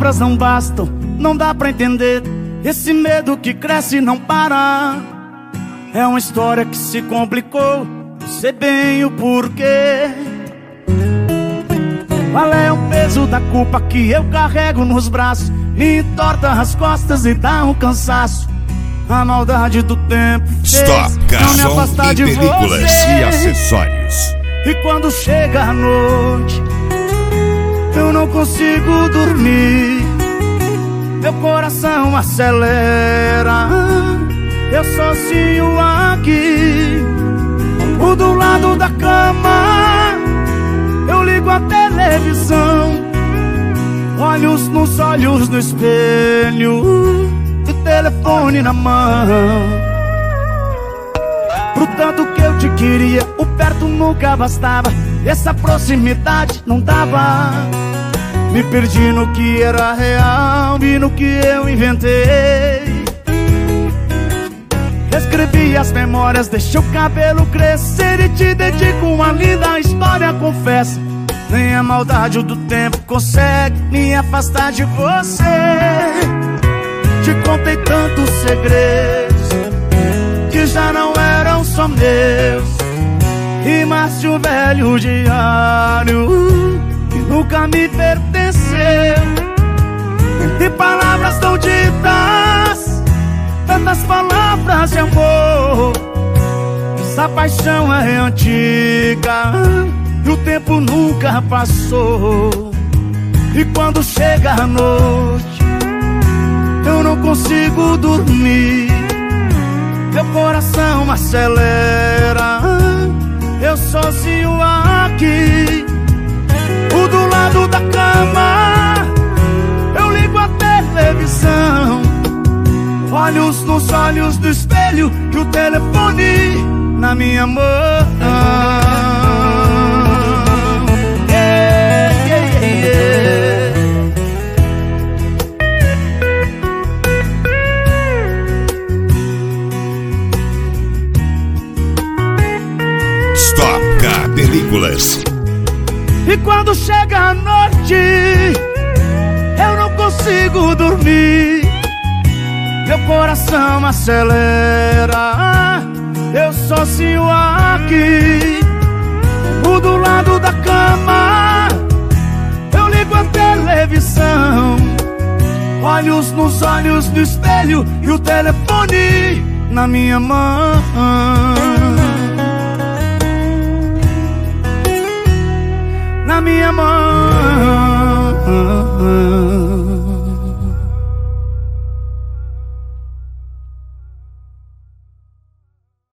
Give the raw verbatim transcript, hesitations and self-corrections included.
palavras não bastam, não dá pra entender. Esse medo que cresce e não para. É uma história que se complicou, sei bem o porquê. Qual é o peso da culpa que eu carrego nos braços? Me entorta as costas e dá um cansaço. A maldade do tempo fez não me afastar de películas você. E acessórios. E quando chega a noite, eu não consigo dormir. Meu coração acelera, eu sozinho aqui. O do lado da cama, eu ligo a televisão. Olhos nos olhos no espelho, e telefone na mão. Pro tanto que eu te queria, o perto nunca bastava. Essa proximidade não dava. Me perdi no que era real e no que eu inventei. Escrevi as memórias, deixei o cabelo crescer e te dedico uma linda história, confesso. Nem a maldade do tempo consegue me afastar de você. Te contei tantos segredos que já não eram só meus. Rimas de um velho diário que nunca me pertenceu. E palavras tão ditas, tantas palavras de amor. Essa paixão é antiga e o tempo nunca passou. E quando chega a noite, eu não consigo dormir. Meu coração acelera, eu sozinho aqui. O do lado da cama, eu ligo a televisão. Olhos nos olhos do espelho e o telefone na minha mão. Yeah, yeah, yeah. Stop K Películas. E quando chega a noite, eu não consigo dormir. Meu coração acelera, eu sozinho aqui. O do lado da cama, eu ligo a televisão. Olhos nos olhos do espelho e o telefone na minha mão. Na minha mão.